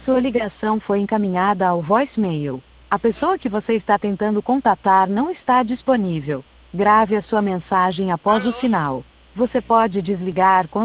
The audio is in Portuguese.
Sua ligação foi encaminhada ao voicemail. A pessoa que você está tentando contatar não está disponível. Grave a sua mensagem após o sinal. Você pode desligar quando